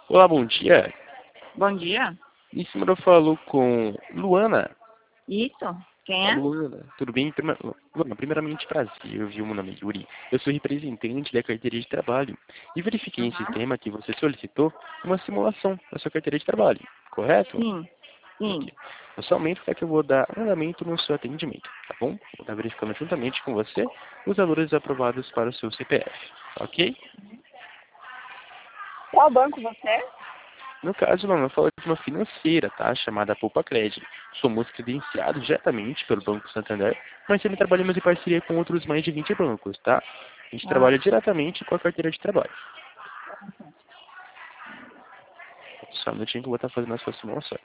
Olá, bom dia. Bom dia. Em cima eu falo com Luana. Isso? Quem A é? Luana, tudo bem? Luana, primeiramente prazer, viu? Meu nome é Yuri. Eu sou representante da carteira de trabalho e verifiquei em Uhum. sistema que você solicitou uma simulação da sua carteira de trabalho, correto? Sim, sim. Ok. Eu somente para que eu vou dar andamento no seu atendimento, tá bom? Vou estar verificando juntamente com você os valores aprovados para o seu CPF, ok? Qual banco você é? No caso, não, eu falo de uma financeira, tá? Chamada Poupa Cred. Somos credenciados diretamente pelo Banco Santander, mas também trabalhamos em parceria com outros mais de 20 bancos, tá? A gente Ah, trabalha diretamente com a carteira de trabalho. Só um minutinho que eu vou estar fazendo as suas simulações.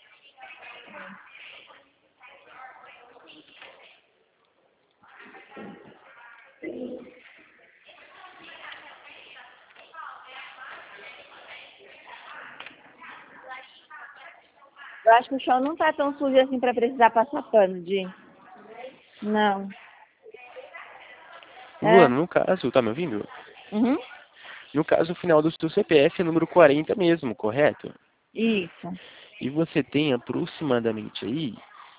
eu acho que o chão não tá tão sujo assim pra precisar passar pano, de. Não. É? Luana, no caso, tá me ouvindo? Uhum. No caso, o final do seu CPF é número 40 mesmo, correto? Isso. E você tem aproximadamente aí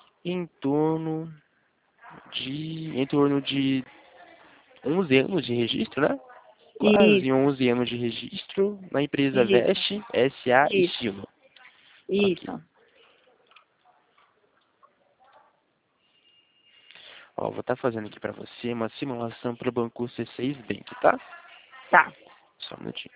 em torno de 11 anos de registro, né? Quase Isso. 11 anos de registro na empresa Isso. Veste SA Isso. Estilo. Ok. Isso. Ó, vou estar fazendo aqui para você uma simulação para o Banco C6 Bank, tá? Tá. Só um minutinho.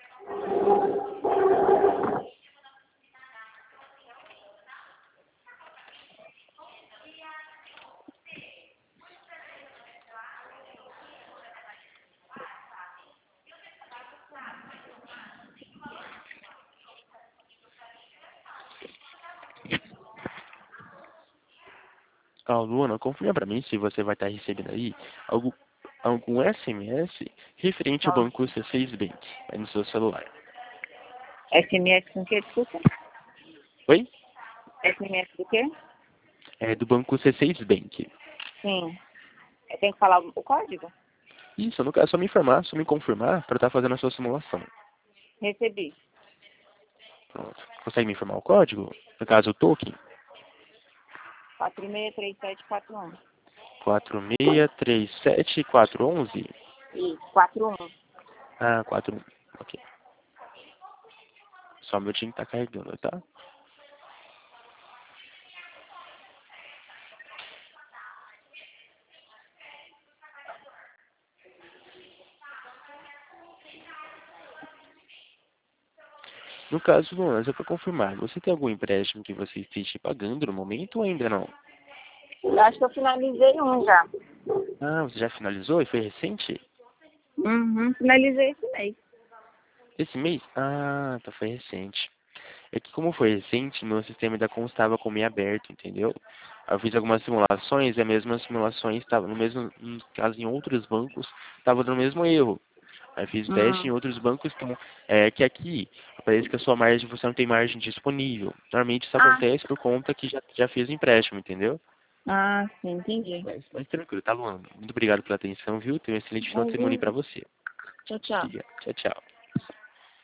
Ah, Luana, confirma para mim se você vai estar recebendo aí algum SMS referente ao Banco Nossa. C6 Bank aí no seu celular. SMS com o quê? Desculpa. Oi? SMS do quê? É do Banco C6 Bank. Sim. Eu tenho que falar o código? Isso, no caso, só me confirmar para eu estar fazendo a sua simulação. Recebi. Pronto. Consegue me informar o código? No caso, o token? 463741. 4637411. Isso. 41. Ah, 41. Ok. Só o meu time tá carregando, tá? No caso, Luan, só para confirmar, você tem algum empréstimo que você esteja pagando no momento ou ainda não? Eu acho que eu finalizei um já. Ah, você já finalizou e foi recente? Uhum. Finalizei esse mês. Esse mês? Ah, tá, foi recente. É que como foi recente, meu sistema ainda constava como em aberto, entendeu? Eu fiz algumas simulações e as mesmas simulações estavam no mesmo, no caso em outros bancos, estavam no mesmo erro. Aí fiz teste em Hum. outros bancos que aqui parece que a sua margem, você não tem margem disponível. Normalmente isso Ah, acontece por conta que já fez o empréstimo, entendeu? ah, sim, entendi. Mas tranquilo, tá, Luana? Muito obrigado pela atenção, viu? Tenha um excelente final de semana aí pra Imagina. você. Tchau, tchau. Siga. Tchau, tchau.